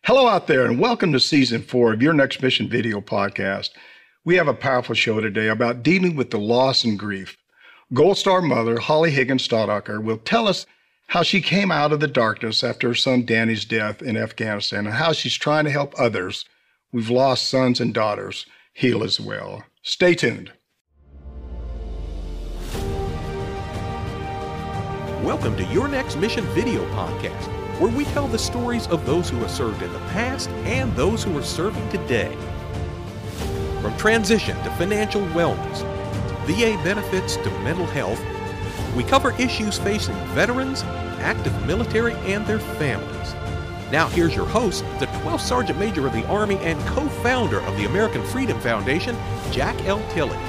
Hello out there, and welcome to Season 4 of Your Next Mission video podcast. We have a powerful show today about dealing with the loss and grief. Gold Star mother Holly Higgins Staudacher will tell us how she came out of the darkness after her son Danny's death in Afghanistan and how she's trying to help others who've lost sons and daughters heal as well. Stay tuned. Welcome to Your Next Mission video podcast, where we tell the stories of those who have served in the past and those who are serving today. From transition to financial wellness, VA benefits to mental health, we cover issues facing veterans, active military, and their families. Now here's your host, the 12th Sergeant Major of the Army and co-founder of the American Freedom Foundation, Jack L. Tilley.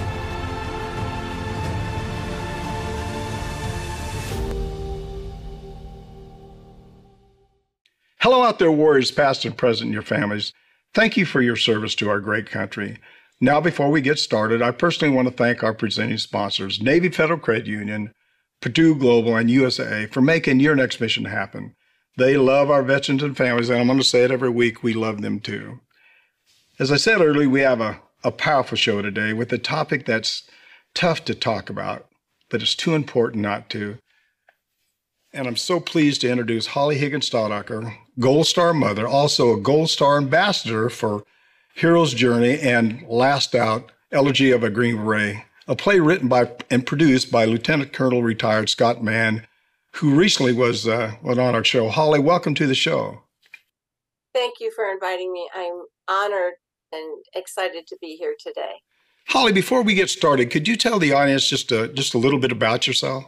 Hello out there, warriors past and present in your families. Thank you for your service to our great country. Now, before we get started, I personally want to thank our presenting sponsors, Navy Federal Credit Union, Purdue Global, and USAA for making Your Next Mission happen. They love our veterans and families, and I'm going to say it every week, we love them too. As I said earlier, we have a powerful show today with a topic that's tough to talk about, but it's too important not to. And I'm so pleased to introduce Holly Higgins Staudacher, Gold Star mother, also a Gold Star ambassador for Hero's Journey and Last Out, Elegy of a Green Beret, a play written by and produced by Lieutenant Colonel retired Scott Mann, who recently was on our show. Holly, welcome to the show. Thank you for inviting me. I'm honored and excited to be here today. Holly, before we get started, could you tell the audience just a little bit about yourself?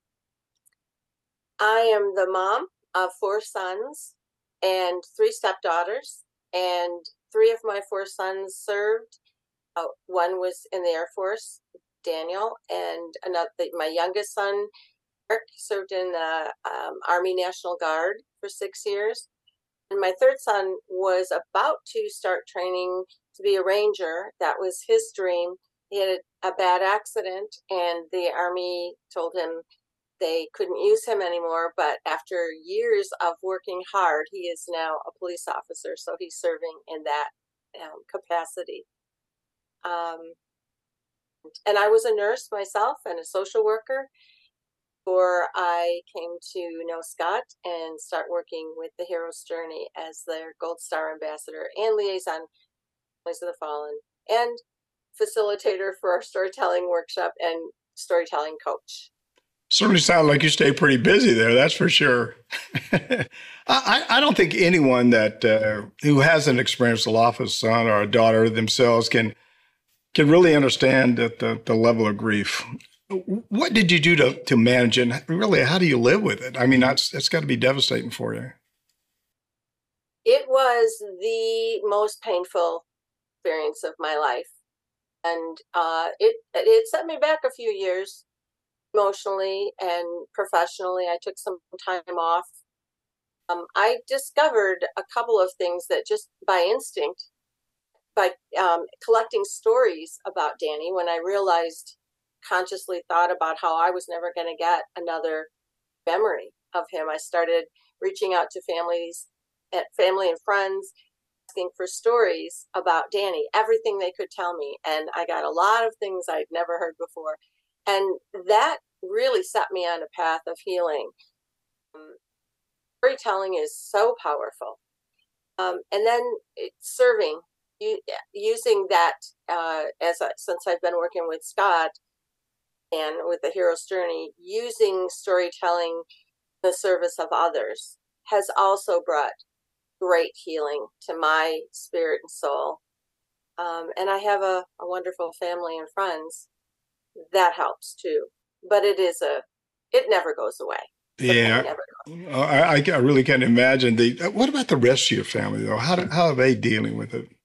I am the mom of 4 sons and 3 stepdaughters, and 3 of my 4 sons served. One was in the Air Force, Daniel, and my youngest son, Eric, served in the Army National Guard for 6 years. And my 3rd son was about to start training to be a ranger. That was his dream. He had a bad accident, and the Army told him they couldn't use him anymore, but after years of working hard, he is now a police officer, so he's serving in that capacity. And I was a nurse myself and a social worker before I came to know Scott and start working with the Hero's Journey as their Gold Star ambassador and liaison Families of the Fallen and facilitator for our storytelling workshop and storytelling coach. Certainly sound like you stay pretty busy there, that's for sure. I don't think anyone that who hasn't experienced the loss of a son or a daughter themselves can really understand the level of grief. What did you do to manage it? And really, how do you live with it? I mean, it's got to be devastating for you. It was the most painful experience of my life. And it set me back a few years. Emotionally and professionally. I took some time off. I discovered a couple of things that just by instinct, by collecting stories about Danny, when I consciously thought about how I was never going to get another memory of him. I started reaching out to family and friends, asking for stories about Danny, everything they could tell me. And I got a lot of things I'd never heard before. And that really set me on a path of healing. Storytelling is so powerful. And then serving, using that since I've been working with Scott and with the Hero's Journey, using storytelling in the service of others has also brought great healing to my spirit and soul. And I have a wonderful family and friends. That helps too, but it never goes away. Yeah, I really can't imagine. What about the rest of your family though? How are they dealing with it?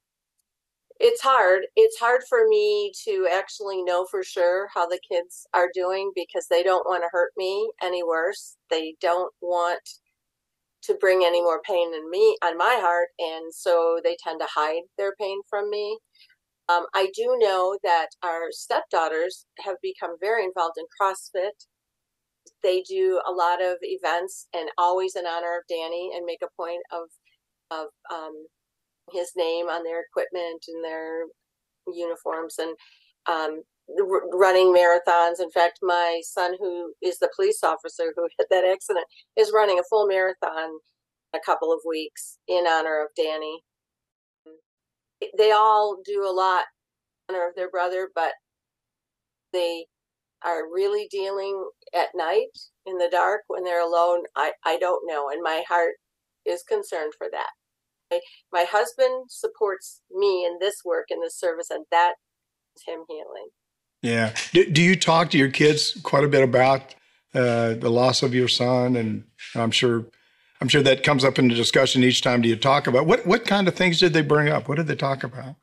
It's hard. It's hard for me to actually know for sure how the kids are doing because they don't want to hurt me any worse. They don't want to bring any more pain on my heart, and so they tend to hide their pain from me. I do know that our stepdaughters have become very involved in CrossFit. They do a lot of events and always in honor of Danny and make a point of of his name on their equipment and their uniforms, and running marathons. In fact, my son, who is the police officer who had that accident, is running a full marathon in a couple of weeks in honor of Danny. They all do a lot in honor of their brother, but they are really dealing at night in the dark when they're alone. I don't know, and my heart is concerned for that. My husband supports me in this work, in this service, and that is him healing. Yeah. Do you talk to your kids quite a bit about the loss of your son? And I'm sure that comes up in the discussion each time. Do you talk about what kind of things did they bring up? What did they talk about?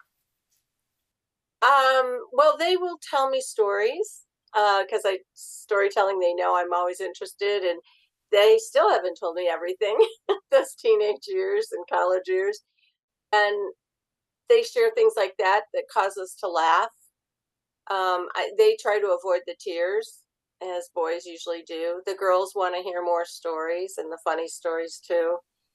Well, they will tell me stories because storytelling. They know I'm always interested, and they still haven't told me everything. Those teenage years and college years, and they share things like that cause us to laugh. They try to avoid the tears, as boys usually do. The girls want to hear more stories and the funny stories too.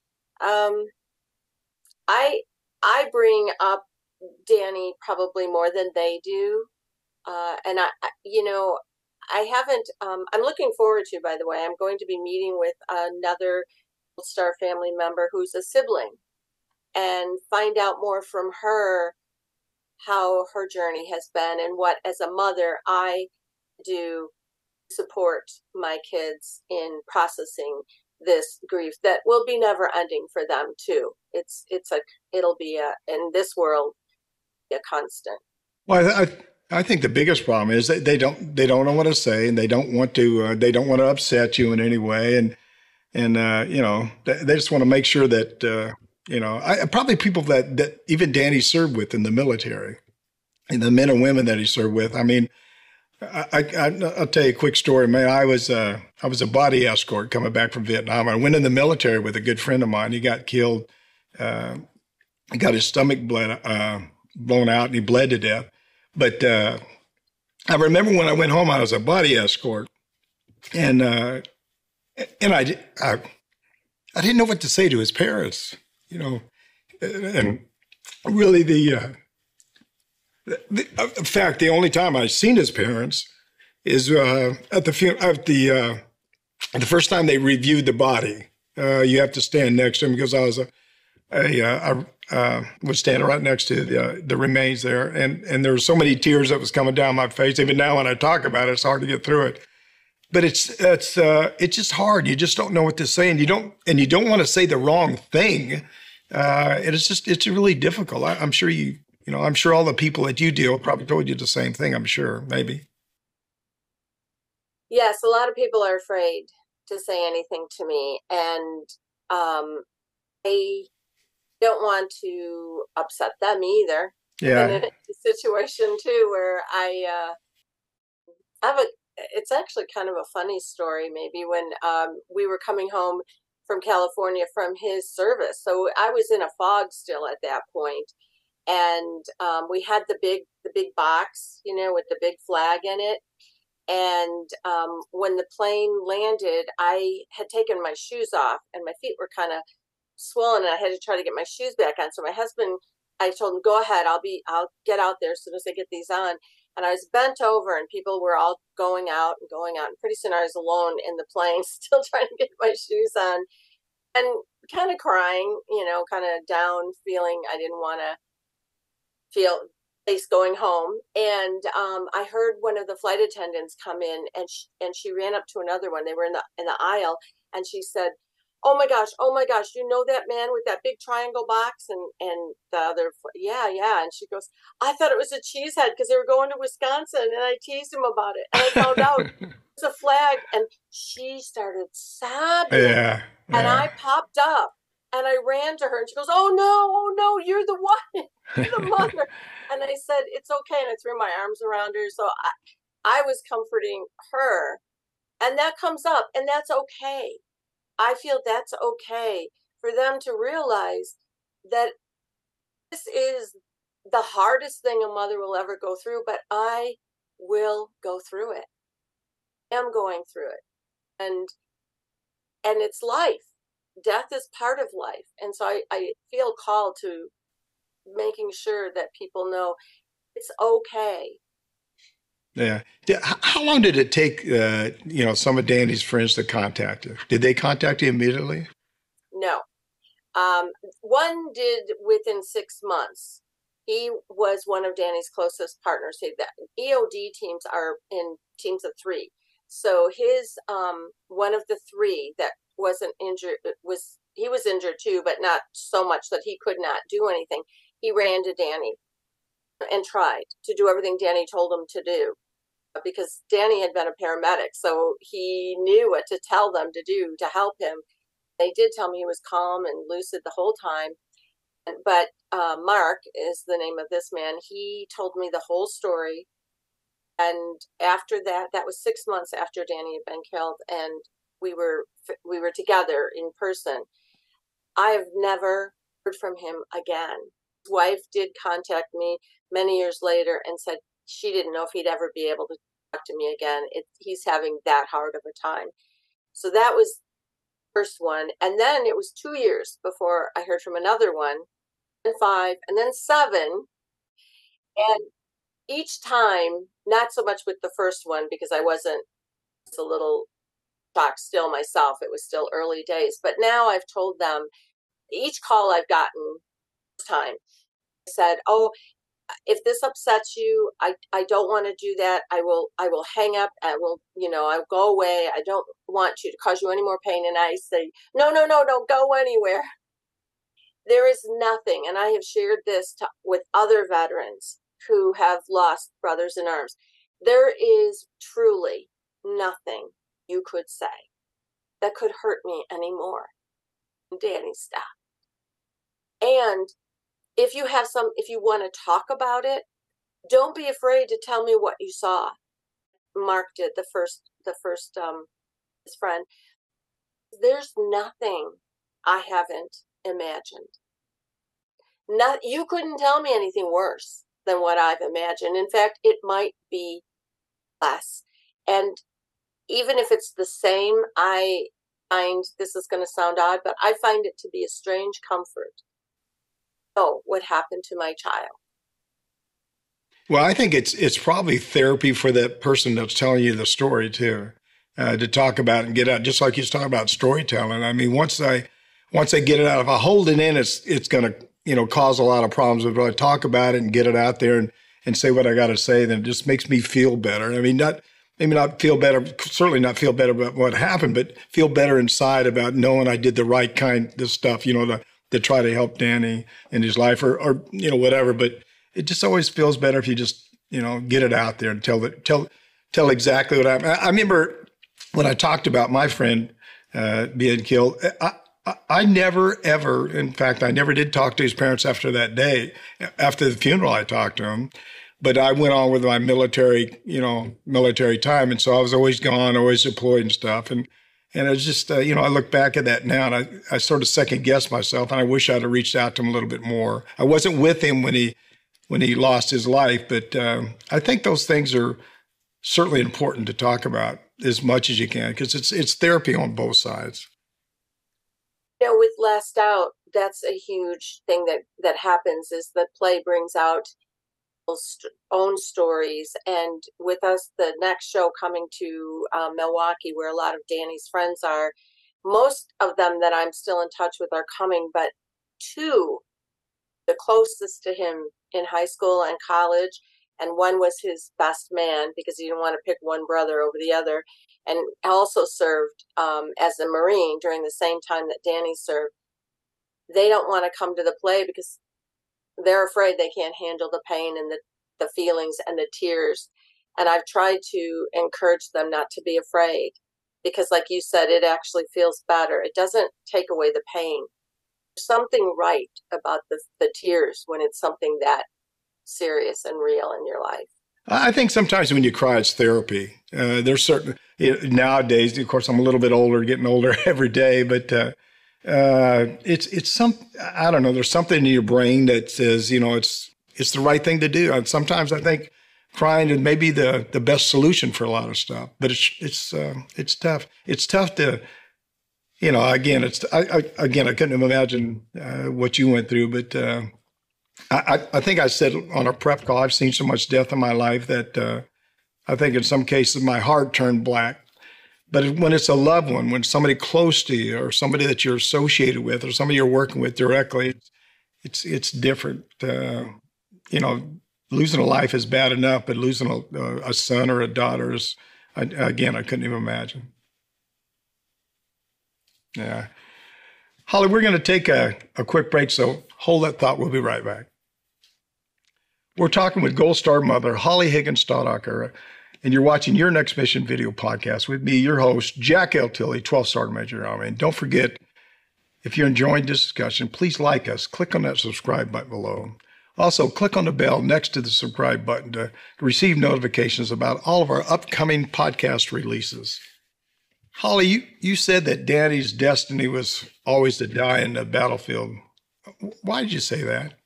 I bring up Danny probably more than they do, and I haven't. I'm looking forward to. By the way, I'm going to be meeting with another Gold Star family member who's a sibling, and find out more from her how her journey has been and what, as a mother, I do support my kids in processing this grief that will be never ending for them too. It'll be in this world a constant. Well, I think the biggest problem is that they don't know what to say, and they don't want to upset you in any way, and they just want to make sure that probably people that even Danny served with in the military, and the men and women that he served with. I mean, I'll tell you a quick story, man. I was a body escort coming back from Vietnam. I went in the military with a good friend of mine. He got killed. He got his stomach blown out, and he bled to death. But I remember when I went home, I was a body escort, and I didn't know what to say to his parents, and really in fact, the only time I've seen his parents is at the first time they reviewed the body. You have to stand next to him because I was standing right next to the remains there, and there were so many tears that was coming down my face. Even now, when I talk about it, it's hard to get through it. But it's just hard. You just don't know what to say, and you don't want to say the wrong thing. It's really difficult. I'm sure I'm sure all the people that you deal with probably told you the same thing. I'm sure, maybe. Yes, a lot of people are afraid to say anything to me, and I don't want to upset them either. Yeah. In a situation too where I have it's actually kind of a funny story, maybe, when we were coming home from California from his service. So I was in a fog still at that point, and we had the big box, with the big flag in it. And when the plane landed, I had taken my shoes off, and my feet were kind of swollen, and I had to try to get my shoes back on. So my husband, I told him, "Go ahead, I'll get out there as soon as I get these on." And I was bent over, and people were all going out. And pretty soon I was alone in the plane, still trying to get my shoes on, and kind of crying, kind of down, feeling I didn't want to feel place going home. And I heard one of the flight attendants come in, and she ran up to another one. They were in the aisle, and she said, oh my gosh, you know that man with that big triangle box?" And the other, yeah. And she goes, "I thought it was a cheesehead because they were going to Wisconsin." And I teased him about it, and I found out it was a flag, and she started sobbing. Yeah. And I popped up, and I ran to her, and she goes, "Oh no, you're the one, you're the mother." And I said, "It's okay." And I threw my arms around her. So I was comforting her, and that comes up, and that's okay. I feel that's okay for them to realize that this is the hardest thing a mother will ever go through, but I will go through it. I am going through it. And it's life. death is part of life. And so I feel called to making sure that people know it's okay. Yeah. How long did it take, some of Danny's friends to contact you? Did they contact you immediately? No. One did within 6 months. He was one of Danny's closest partners. The EOD teams are in teams of 3. So his one of the 3 that wasn't injured he was injured too, but not so much that he could not do anything. He ran to Danny and tried to do everything Danny told him to do, because Danny had been a paramedic, so he knew what to tell them to do to help him. They did tell me he was calm and lucid the whole time. But Mark is the name of this man. He told me the whole story. And after that was 6 months after Danny had been killed, and we were together in person. I have never heard from him again. His wife did contact me many years later and said she didn't know if he'd ever be able to talk to me again. He's having that hard of a time. So that was the first one. And then it was 2 years before I heard from another one, and 5, and then 7. And each time, not so much with the first one, because I was a little shocked still myself. It was still early days. But now I've told them, each call I've gotten this time, I said, oh, if this upsets you, I don't want to do that. I will hang up. I'll go away. I don't want to cause you any more pain. And I say, no, don't go anywhere. There is nothing, and I have shared this with other veterans who have lost brothers in arms. There is truly nothing you could say that could hurt me anymore than Danny's death. And if you want to talk about it, don't be afraid to tell me what you saw. Mark did, the first his friend. There's nothing I haven't imagined. You couldn't tell me anything worse than what I've imagined. In fact, it might be less. And even if it's the same, I find, this is going to sound odd, but I find it to be a strange comfort. Oh, what happened to my child? Well, I think it's probably therapy for that person that's telling you the story too, to talk about and get out. Just like you was talking about storytelling. I mean, once I get it out, if I hold it in, it's going to cause a lot of problems. But if I talk about it and get it out there and say what I got to say, then it just makes me feel better. I mean, maybe not feel better, certainly not feel better about what happened, but feel better inside about knowing I did the right kind of stuff, to try to help Danny in his life or whatever. But it just always feels better if you just, get it out there and tell exactly what happened. I remember when I talked about my friend being killed, I never, ever, in fact, I never did talk to his parents after that day. After the funeral, I talked to him. But I went on with my military time. And so I was always gone, always deployed and stuff. And it was just, I look back at that now and I sort of second guess myself. And I wish I'd have reached out to him a little bit more. I wasn't with him when he lost his life. But I think those things are certainly important to talk about as much as you can, because it's therapy on both sides. With Last Out, that's a huge thing that happens, is the play brings out own stories. And with us, the next show coming to Milwaukee, where a lot of Danny's friends are, most of them that I'm still in touch with are coming, but 2, the closest to him in high school and college, and one was his best man because he didn't want to pick one brother over the other, and also served as a Marine during the same time that Danny served. They don't want to come to the play because they're afraid they can't handle the pain and the feelings and the tears. And I've tried to encourage them not to be afraid, because like you said, it actually feels better. It doesn't take away the pain. There's something right about the tears when it's something that serious and real in your life. I think sometimes when you cry, it's therapy. There's certain, nowadays, of course, I'm a little bit older, getting older every day, but it's I don't know, there's something in your brain that says, it's the right thing to do. And sometimes I think crying is maybe the best solution for a lot of stuff, but it's tough. It's tough to, Again, I couldn't imagine what you went through, but I think I said on a prep call, I've seen so much death in my life that I think in some cases my heart turned black. But when it's a loved one, when somebody close to you or somebody that you're associated with or somebody you're working with directly, it's different. Losing a life is bad enough, but losing a son or a daughter is, again, I couldn't even imagine. Yeah. Holly, we're going to take a quick break, so hold that thought. We'll be right back. We're talking with Gold Star mother, Holly Higgins Staudacher, and you're watching Your Next Mission video podcast with me, your host, Jack L. Tilley, 12th Sergeant Major Army. And don't forget, if you're enjoying this discussion, please like us. Click on that subscribe button below. Also, click on the bell next to the subscribe button to receive notifications about all of our upcoming podcast releases. Holly, you said that Danny's destiny was always to die in the battlefield. Why did you say that?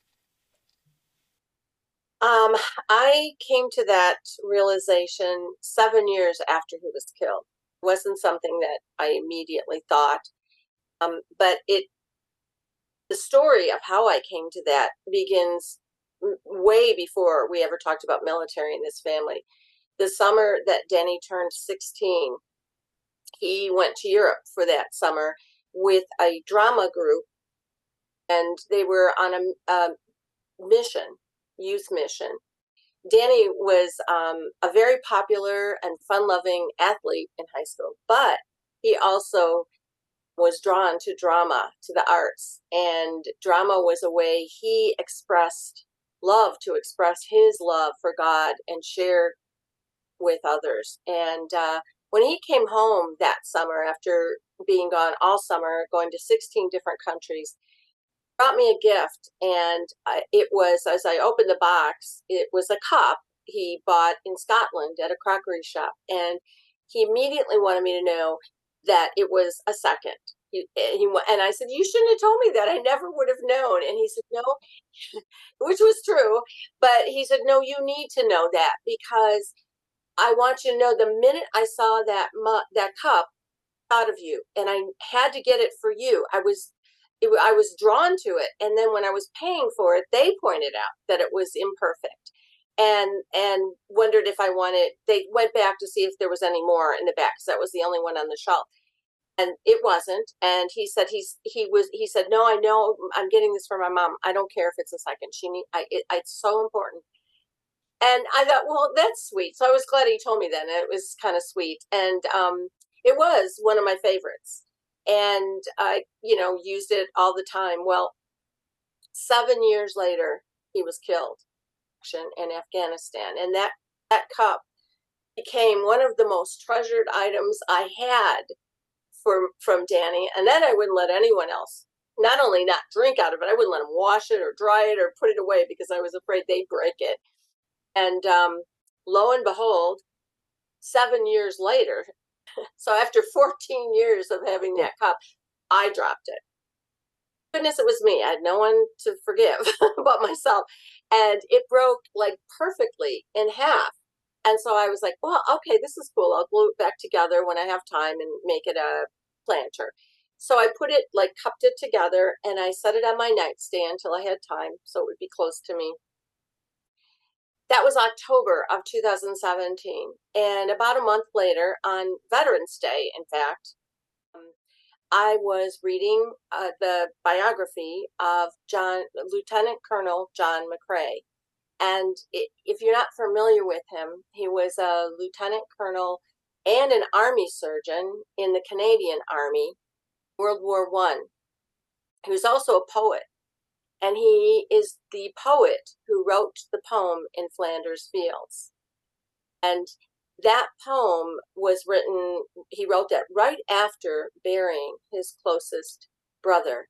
I came to that realization 7 years after he was killed. It wasn't something that I immediately thought. But the story of how I came to that begins way before we ever talked about military in this family. The summer that Danny turned 16, he went to Europe for that summer with a drama group, and they were on a mission, youth mission. Danny was a very popular and fun-loving athlete in high school, but he also was drawn to drama, to the arts, and drama was a way he expressed love, to express his love for God and share with others. And when he came home that summer, after being gone all summer, going to 16 different countries, brought me a gift. And it was, as I opened the box, it was a cup he bought in Scotland at a crockery shop. And he immediately wanted me to know that it was a second. And I said, you shouldn't have told me that. I never would have known. And he said, no, which was true. But he said, no, you need to know that, because I want you to know the minute I saw that cup, I thought of you, and I had to get it for you. I was drawn to it. And then when I was paying for it, they pointed out that it was imperfect and wondered if I wanted, they went back to see if there was any more in the back, because that was the only one on the shelf. And it wasn't. And he said, he said, no, I know I'm getting this for my mom. I don't care if it's a second. It's so important. And I thought, well, that's sweet. So I was glad he told me that. And it was kind of sweet. And it was one of my favorites. And I, used it all the time. Well, 7 years later, he was killed in Afghanistan. And that cup became one of the most treasured items I had from Danny. And then I wouldn't let anyone else, not only not drink out of it, I wouldn't let them wash it or dry it or put it away, because I was afraid they'd break it. And lo and behold, 7 years later, so after 14 years of having that cup, I dropped it. Goodness, it was me. I had no one to forgive but myself. And it broke like perfectly in half. And so I was like, well, okay, this is cool. I'll glue it back together when I have time and make it a planter. So I put it, cupped it together, and I set it on my nightstand till I had time, so it would be close to me. That was October of 2017. And about a month later, on Veterans Day, in fact, I was reading the biography of Lieutenant Colonel John McCrae. And if you're not familiar with him, he was a lieutenant colonel and an army surgeon in the Canadian Army, World War I. He was also a poet. And he is the poet who wrote the poem In Flanders Fields. And that poem was written, he wrote that right after burying his closest brother,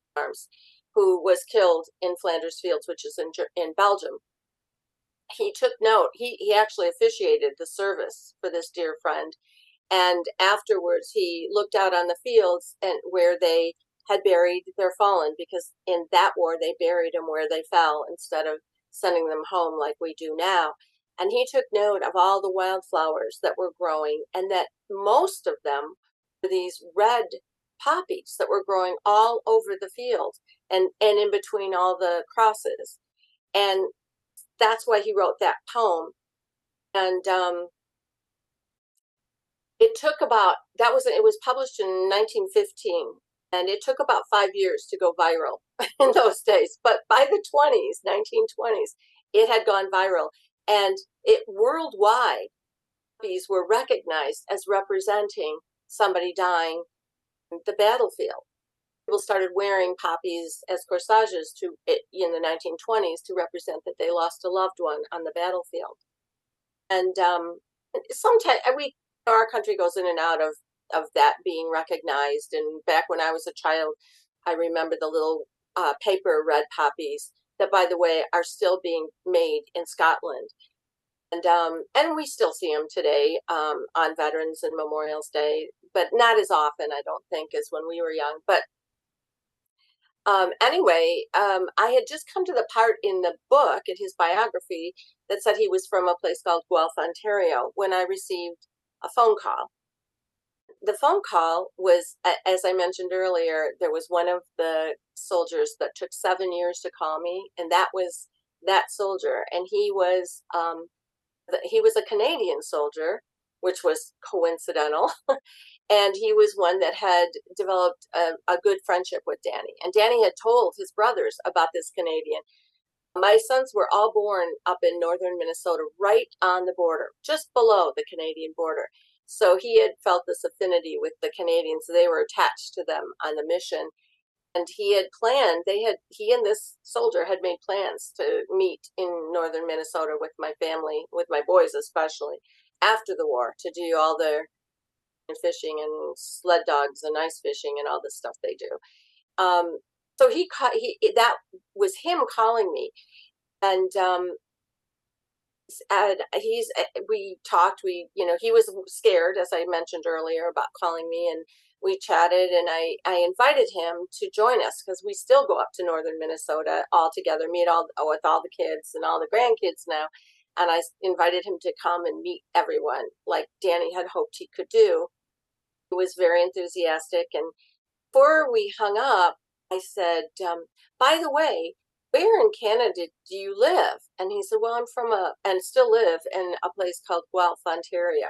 who was killed in Flanders Fields, which is in Belgium. He took note, he actually officiated the service for this dear friend. And afterwards, he looked out on the fields and where they had buried their fallen, because in that war, they buried them where they fell instead of sending them home like we do now. And he took note of all the wildflowers that were growing, and that most of them were these red poppies that were growing all over the field and in between all the crosses. And that's why he wrote that poem. And it was published in 1915, and it took about 5 years to go viral in those days. But by the 1920s, it had gone viral, and it worldwide, poppies were recognized as representing somebody dying in the battlefield. People started wearing poppies as corsages in the 1920s to represent that they lost a loved one on the battlefield. And sometimes our country goes in and out of that being recognized. And back when I was a child, I remember the little paper red poppies that, by the way, are still being made in Scotland. And we still see them today on Veterans and Memorial's Day, but not as often, I don't think, as when we were young. But anyway, I had just come to the part in the book, in his biography, that said he was from a place called Guelph, Ontario, when I received a phone call. The phone call was, as I mentioned earlier, there was one of the soldiers that took 7 years to call me, and that was that soldier. And he was a Canadian soldier, which was coincidental. And he was one that had developed a good friendship with Danny. And Danny had told his brothers about this Canadian. My sons were all born up in northern Minnesota, right on the border, just below the Canadian border. So he had felt this affinity with the Canadians. They were attached to them on the mission. And he had planned, he and this soldier had made plans to meet in northern Minnesota with my family, with my boys especially, after the war, to do all their fishing and sled dogs and ice fishing and all the stuff they do. So that was him calling me, and we talked. He was scared, as I mentioned earlier, about calling me, and we chatted, and I invited him to join us because we still go up to northern Minnesota all together, meet with all the kids and all the grandkids now. And I invited him to come and meet everyone like Danny had hoped he could do. He was very enthusiastic. And before we hung up, I said, by the way, where in Canada do you live? And he said, well, I'm from and still live in a place called Guelph, Ontario.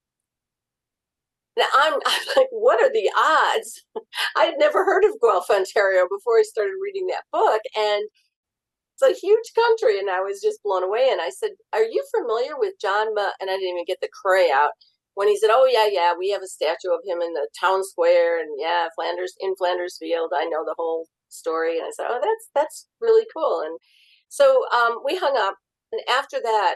Now I'm like, what are the odds? I had never heard of Guelph, Ontario before I started reading that book. And it's a huge country. And I was just blown away. And I said, are you familiar with John? And I didn't even get the cray out. When he said, oh, yeah, we have a statue of him in the town square. And yeah, in Flanders Field, I know the whole story. And I said, oh, that's really cool. And so we hung up. And after that,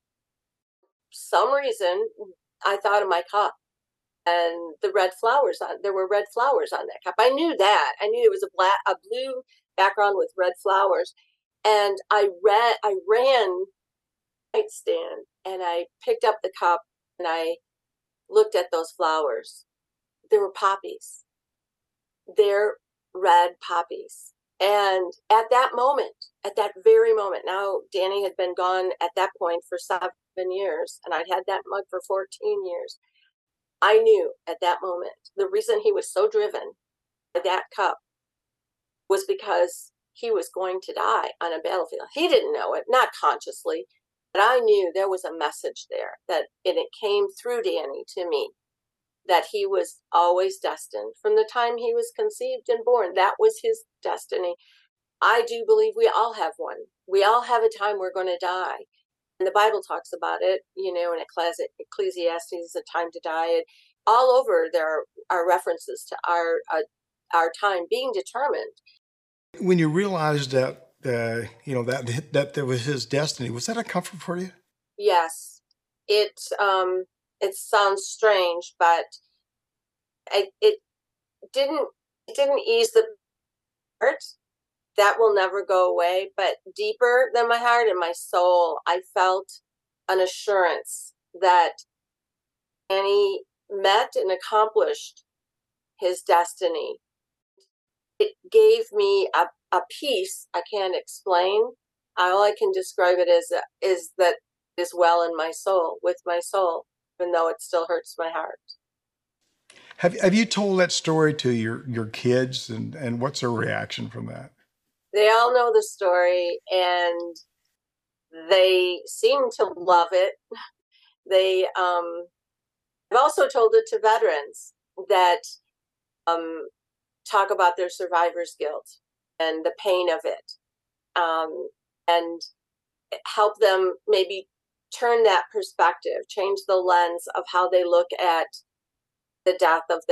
some reason, I thought of my cup and the red flowers there were red flowers on that cup. I knew that. I knew it was a blue background with red flowers. And I ran nightstand and I picked up the cup and I looked at those flowers. There were poppies. They're red poppies. And at that very moment, now Danny had been gone at that point for 7 years, and I'd had that mug for 14 years. I knew at that moment the reason he was so driven by that cup was because he was going to die on a battlefield. He didn't know it, not consciously, but I knew there was a message there and it came through Danny to me that he was always destined from the time he was conceived and born. That was his destiny. I do believe we all have one. We all have a time we're going to die. And the Bible talks about it, in Ecclesiastes, a time to die. And all over there are references to our time being determined. When you realized that that was his destiny, was that a comfort for you? Yes, it sounds strange, but it didn't ease the heart. That will never go away. But deeper than my heart and my soul, I felt an assurance that Danny met and accomplished his destiny. It gave me a peace I can't explain. All I can describe it as is that it is well in my soul, with my soul, even though it still hurts my heart. Have you told that story to your kids, and what's their reaction from that? They all know the story, and they seem to love it. They I've also told it to veterans that talk about their survivor's guilt and the pain of it, and help them maybe turn that perspective, change the lens of how they look at the death of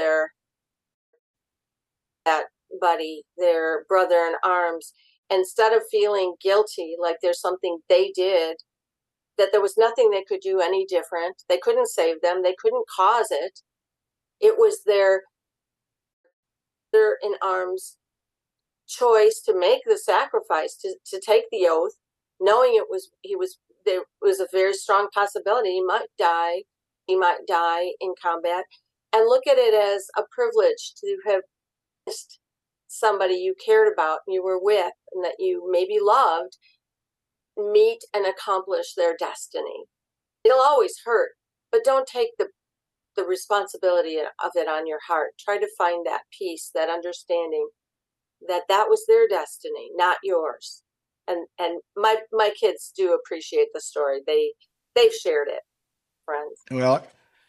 that buddy, their brother in arms. Instead of feeling guilty, like there's something they did, that there was nothing they could do any different. They couldn't save them. They couldn't cause it. It was their in arms choice to make the sacrifice, to take the oath, knowing there was a very strong possibility he might die in combat, and look at it as a privilege to have missed somebody you cared about and you were with and that you maybe loved meet and accomplish their destiny. It'll always hurt, but don't take the responsibility of it on your heart. Try to find that peace, that understanding that was their destiny, not yours. And my kids do appreciate the story. They've shared it, friends. Well,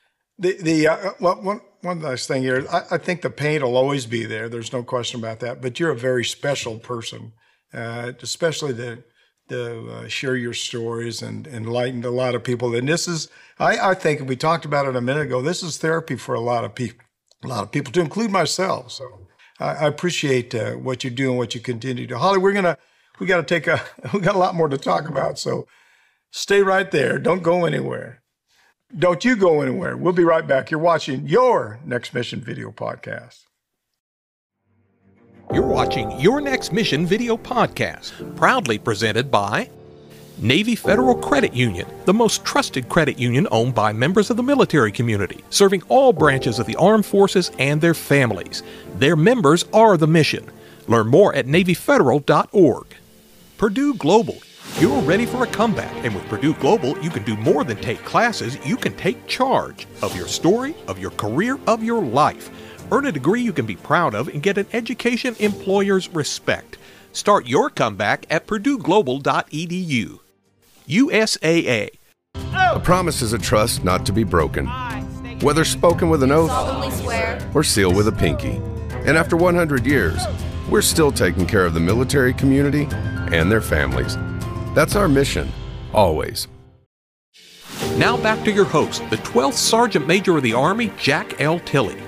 one last thing here. I think the pain will always be there. There's no question about that. But you're a very special person, especially to share your stories and enlighten a lot of people. And this is, I think, we talked about it a minute ago. This is therapy for a lot of people, to include myself. So I appreciate what you do and what you continue to do. Holly, we got a lot more to talk about. So stay right there. Don't go anywhere. Don't you go anywhere. We'll be right back. You're watching Your Next Mission Video Podcast. You're watching Your Next Mission Video Podcast, proudly presented by Navy Federal Credit Union, the most trusted credit union owned by members of the military community, serving all branches of the armed forces and their families. Their members are the mission. Learn more at NavyFederal.org. Purdue Global. You're ready for a comeback, and with Purdue Global, you can do more than take classes. You can take charge of your story, of your career, of your life. Earn a degree you can be proud of and get an education employers respect. Start your comeback at purdueglobal.edu. USAA. A promise is a trust not to be broken, whether spoken with an oath or sealed with a pinky. And after 100 years, we're still taking care of the military community and their families. That's our mission, always. Now back to your host, the 12th Sergeant Major of the Army, Jack L. Tilley.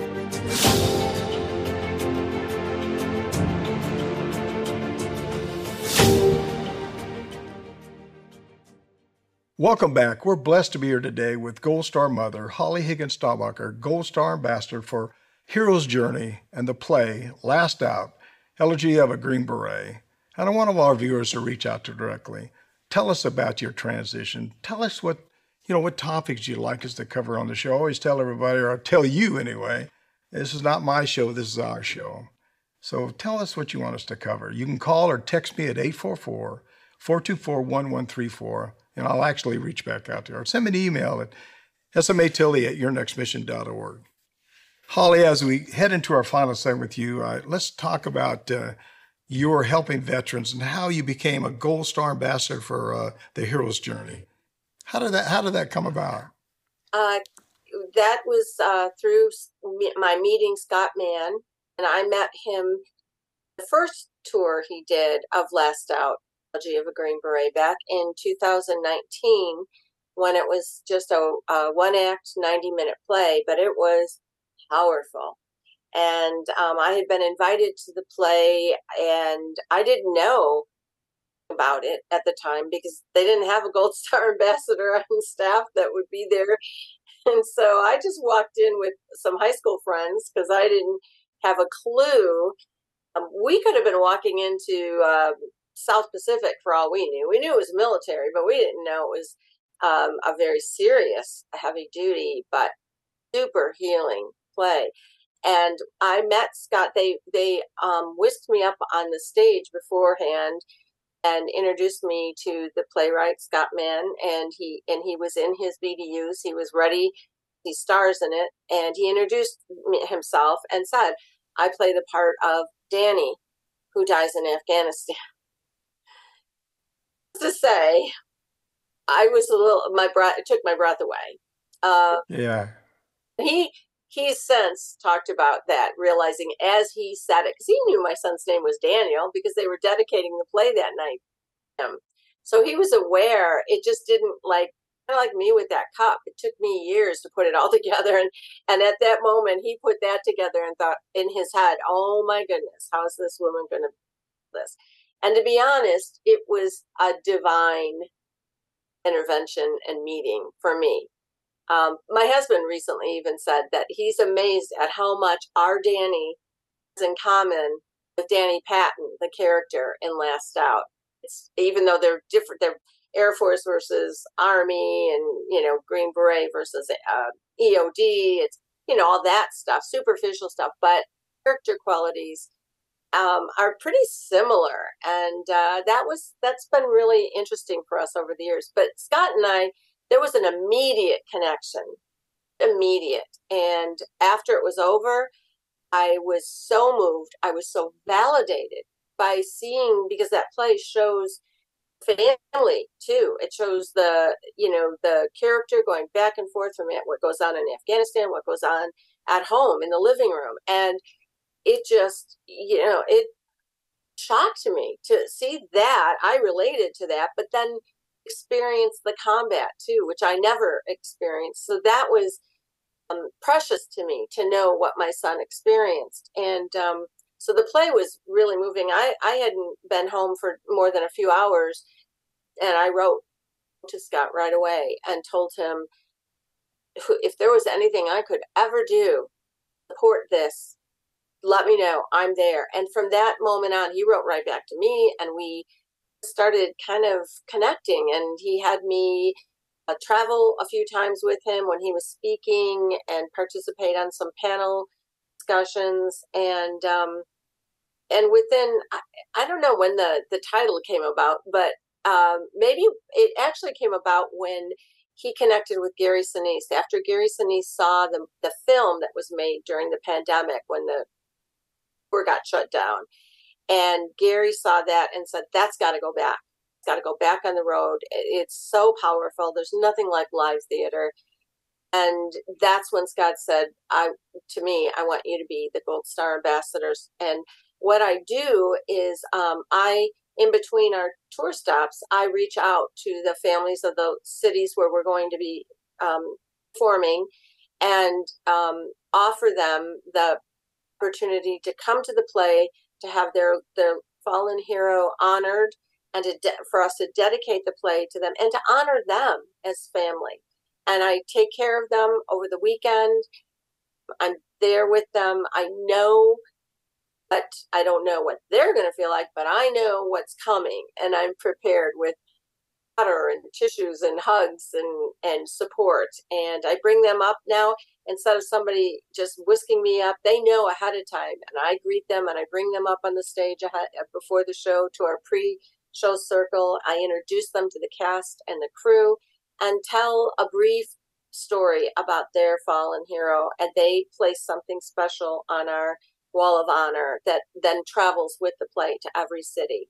Welcome back. We're blessed to be here today with Gold Star mother, Holly Higgins Staubacher, Gold Star Ambassador for Hero's Journey and the play Last Out, Elegy of a Green Beret. And I want all our viewers to reach out to directly. Tell us about your transition. Tell us what topics you'd like us to cover on the show. I always tell everybody, or I tell you anyway, this is not my show, this is our show. So tell us what you want us to cover. You can call or text me at 844-424-1134, and I'll actually reach back out to her. Send me an email at smatilly@yournextmission.org. Holly, as we head into our final segment with you, let's talk about your helping veterans and how you became a Gold Star Ambassador for the Hero's Journey. How did that come about? That was through my meeting Scott Mann, and I met him the first tour he did of Last Out, Elegy of a Green Beret, back in 2019, when it was just a one-act, 90-minute play, but it was powerful. And I had been invited to the play, and I didn't know about it at the time because they didn't have a Gold Star Ambassador on staff that would be there. And so I just walked in with some high school friends because I didn't have a clue. We could have been walking into South Pacific for all we knew. We knew it was military, but we didn't know it was a very serious, heavy duty, but super healing play. And I met Scott. They whisked me up on the stage beforehand and introduced me to the playwright Scott Mann, and he was in his BDUs. He was ready he stars in it, and he introduced himself and said, I play the part of Danny, who dies in Afghanistan. To say, I was a little, it took my breath away. Yeah. He's since talked about that, realizing as he said it, because he knew my son's name was Daniel because they were dedicating the play that night. So he was aware. It just didn't kind of like me with that cup. It took me years to put it all together. And at that moment, he put that together and thought in his head, oh my goodness, how is this woman going to do this? And to be honest, it was a divine intervention and meeting for me. My husband recently even said that he's amazed at how much our Danny has in common with Danny Patton, the character in Last Out. It's, even though they're different, they're Air Force versus Army, and Green Beret versus EOD. It's all that stuff, superficial stuff, but character qualities are pretty similar, and that's been really interesting for us over the years. But Scott and I, there was an immediate connection, and after it was over, I was so moved. I was so validated by seeing, because that play shows family too. It shows the character going back and forth from what goes on in Afghanistan, what goes on at home in the living room. And it just, it shocked me to see that. I related to that, but then experience the combat too, which I never experienced. So that was precious to me to know what my son experienced. And so the play was really moving. I hadn't been home for more than a few hours, and I wrote to Scott right away and told him if there was anything I could ever do to support this, let me know. I'm there. And from that moment on, he wrote right back to me, and we started kind of connecting. And he had me travel a few times with him when he was speaking and participate on some panel discussions. And within, I don't know when the title came about, but maybe it actually came about when he connected with Gary Sinise. After Gary Sinise saw the film that was made during the pandemic when the tour got shut down, and Gary saw that and said, that's got to go back. It's got to go back on the road. It's so powerful. There's nothing like live theater. And that's when Scott said, to me, I want you to be the Gold Star ambassadors. And what I do is in between our tour stops, I reach out to the families of the cities where we're going to be performing, and offer them the opportunity to come to the play, to have their fallen hero honored, and for us to dedicate the play to them and to honor them as family. And I take care of them over the weekend. I'm there with them. I know, but I don't know what they're going to feel like, but I know what's coming, and I'm prepared with water and tissues and hugs and support. And I bring them up now. Instead of somebody just whisking me up, they know ahead of time, and I greet them and I bring them up on the stage before the show to our pre-show circle. I introduce them to the cast and the crew and tell a brief story about their fallen hero, and they place something special on our wall of honor that then travels with the play to every city.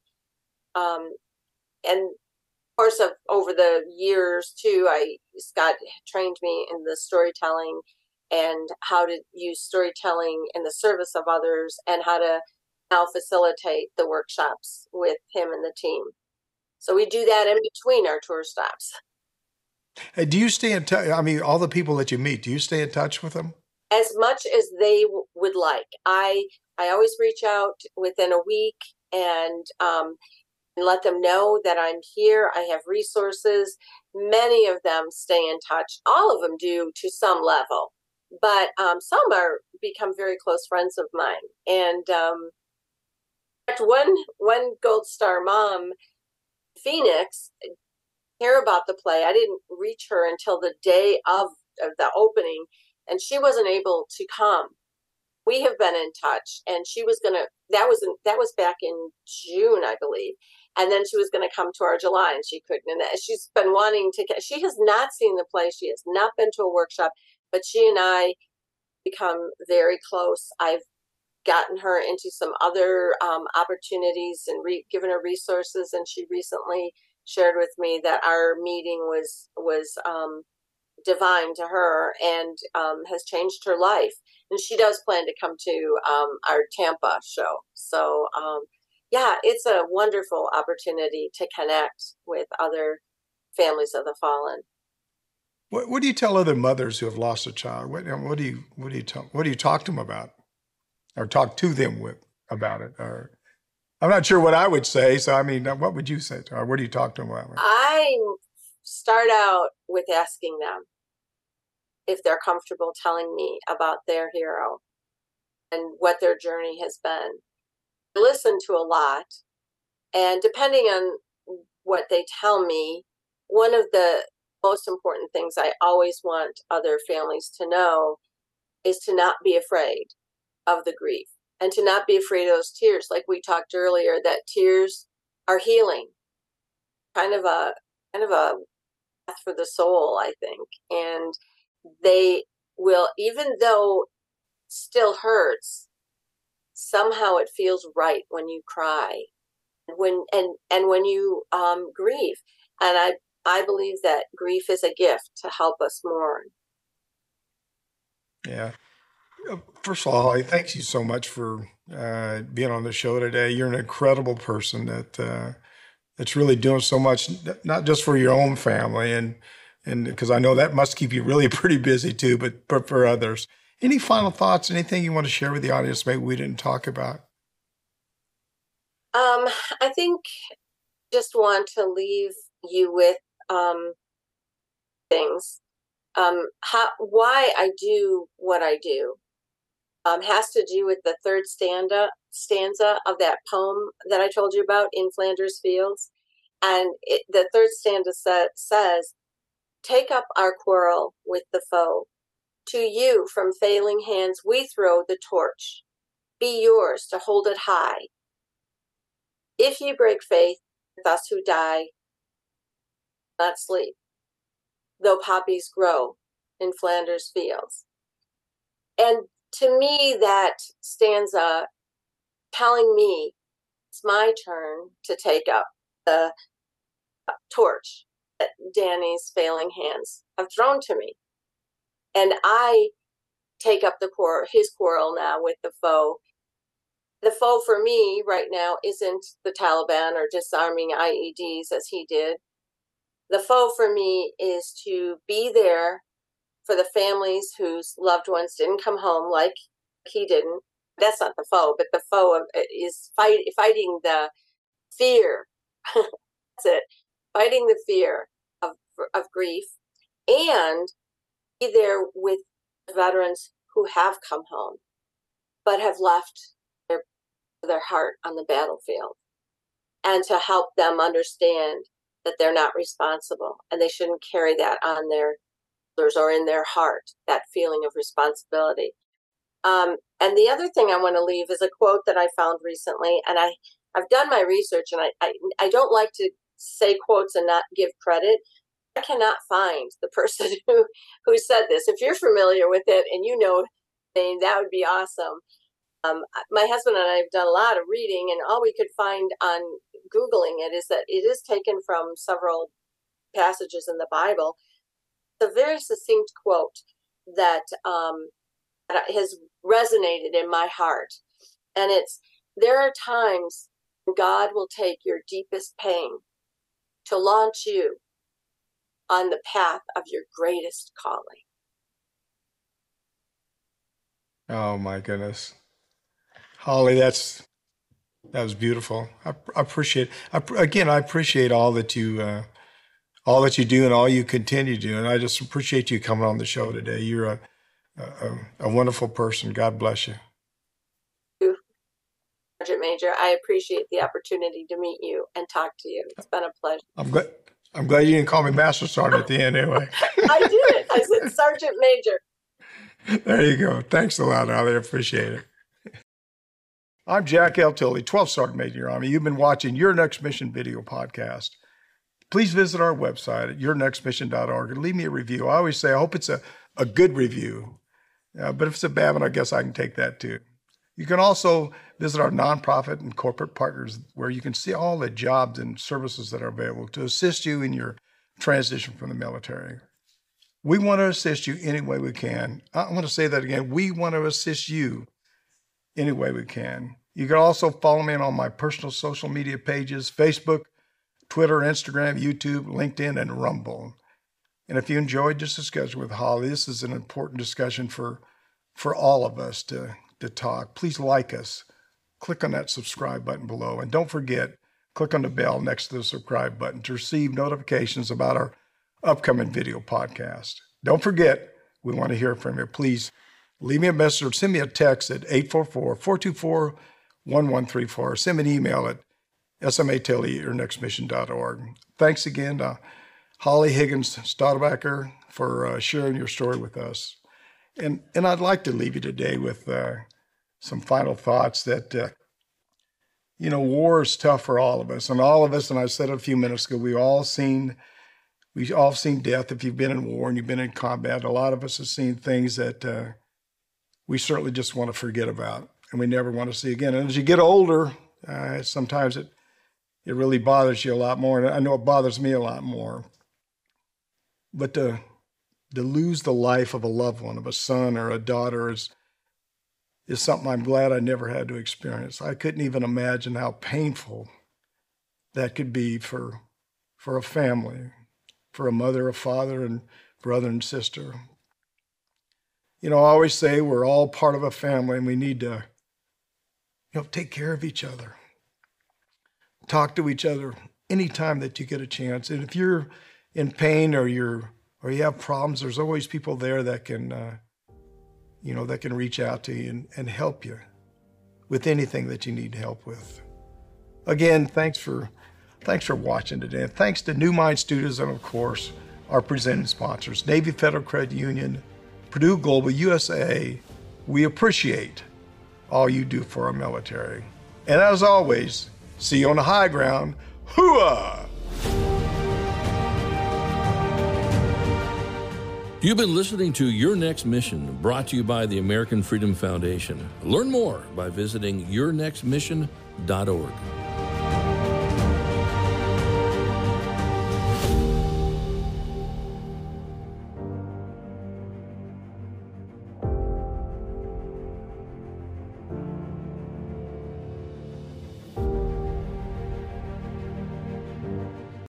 And of course, over the years too, Scott trained me in the storytelling and how to use storytelling in the service of others, and how to now facilitate the workshops with him and the team. So we do that in between our tour stops. Hey, do you stay in touch? I mean, all the people that you meet, do you stay in touch with them? As much as they would like. I always reach out within a week and let them know that I'm here. I have resources. Many of them stay in touch. All of them do to some level, but some become very close friends of mine. And in fact, one Gold Star mom, Phoenix, hear about the play. I didn't reach her until the day of the opening, and she wasn't able to come. We have been in touch, and she was gonna. That was back in June, I believe, and then she was going to come to our July, and she couldn't. And she's been wanting to. She has not seen the play. She has not been to a workshop. but she and I become very close. I've gotten her into some other opportunities and given her resources, and she recently shared with me that our meeting was divine to her and has changed her life. And she does plan to come to our Tampa show. So yeah, it's a wonderful opportunity to connect with other families of the fallen. What do you tell other mothers who have lost a child? What do you talk to them about, or talk to them about it? Or I'm not sure what I would say. So I mean, what would you say to her? What do you talk to them about? I start out with asking them if they're comfortable telling me about their hero and what their journey has been. I listen to a lot, and depending on what they tell me, one of the most important things I always want other families to know is to not be afraid of the grief and to not be afraid of those tears. Like we talked earlier, that tears are healing, kind of a path for the soul, I think. And they will, even though it still hurts, somehow it feels right when you cry, when you grieve. And I believe that grief is a gift to help us mourn. Yeah. First of all, thank you so much for being on the show today. You're an incredible person that's really doing so much, not just for your own family, and because I know that must keep you really pretty busy too, but for others. Any final thoughts? Anything you want to share with the audience maybe we didn't talk about? I think just want to leave you with things. Why I do what I do has to do with the third stanza of that poem that I told you about, In Flanders Fields. And the third stanza says, "Take up our quarrel with the foe. To you from failing hands we throw the torch. Be yours to hold it high. If you break faith with us who die, not sleep, though poppies grow in Flanders Fields." And to me, that stanza telling me it's my turn to take up the torch that Danny's failing hands have thrown to me. And I take up his quarrel now with the foe. The foe for me right now isn't the Taliban or disarming IEDs as he did. The foe for me is to be there for the families whose loved ones didn't come home like he didn't. That's not the foe, but the foe is fighting the fear. That's it. Fighting the fear of grief, and be there with veterans who have come home but have left their heart on the battlefield, and to help them understand that they're not responsible and they shouldn't carry that on their shoulders or in their heart, that feeling of responsibility. And the other thing I want to leave is a quote that I found recently, and I've done my research, and I don't like to say quotes and not give credit. I cannot find the person who said this. If you're familiar with it and you know, that would be awesome. My husband and I have done a lot of reading, and all we could find on Googling it is that it is taken from several passages in the Bible. It's a very succinct quote that has resonated in my heart. And it's, "There are times when God will take your deepest pain to launch you on the path of your greatest calling." Oh my goodness. Holly, that was beautiful. I appreciate all that you do and all you continue to do. And I just appreciate you coming on the show today. You're a wonderful person. God bless you. Thank you, Sergeant Major. I appreciate the opportunity to meet you and talk to you. It's been a pleasure. I'm glad you didn't call me Master Sergeant at the end anyway. I did. I said Sergeant Major. There you go. Thanks a lot, Holly. I appreciate it. I'm Jack L. Tilley, 12th Sergeant Major Army. You've been watching Your Next Mission video podcast. Please visit our website at yournextmission.org and leave me a review. I always say I hope it's a a good review. But if it's a bad one, I guess I can take that too. You can also visit our nonprofit and corporate partners where you can see all the jobs and services that are available to assist you in your transition from the military. We want to assist you any way we can. I want to say that again. We want to assist you any way we can. You can also follow me on my personal social media pages, Facebook, Twitter, Instagram, YouTube, LinkedIn, and Rumble. And if you enjoyed this discussion with Holly, this is an important discussion for all of us to talk. Please like us. Click on that subscribe button below. And don't forget, click on the bell next to the subscribe button to receive notifications about our upcoming video podcast. Don't forget, we want to hear from you. Please leave me a message or send me a text at 844-424-1134. Send me an email at sma@yournextmission.org. Thanks again to Holly Higgins Stadelbacher for sharing your story with us. And I'd like to leave you today with some final thoughts that, war is tough for all of us. And all of us, and I said it a few minutes ago, we've all seen death. If you've been in war and you've been in combat, a lot of us have seen things that we certainly just want to forget about and we never want to see again. And as you get older, sometimes it really bothers you a lot more. And I know it bothers me a lot more. But to lose the life of a loved one, of a son or a daughter, is something I'm glad I never had to experience. I couldn't even imagine how painful that could be for a family, for a mother, a father, and brother and sister. I always say we're all part of a family and we need to, take care of each other. Talk to each other anytime that you get a chance. And if you're in pain or you have problems, there's always people there that can, that can reach out to you and help you with anything that you need help with. Again, thanks for watching today. And thanks to New Mind Studios and, of course, our presenting sponsors, Navy Federal Credit Union, Purdue Global USA. We appreciate all you do for our military. And as always, see you on the high ground. Hooah! You've been listening to Your Next Mission, brought to you by the American Freedom Foundation. Learn more by visiting yournextmission.org.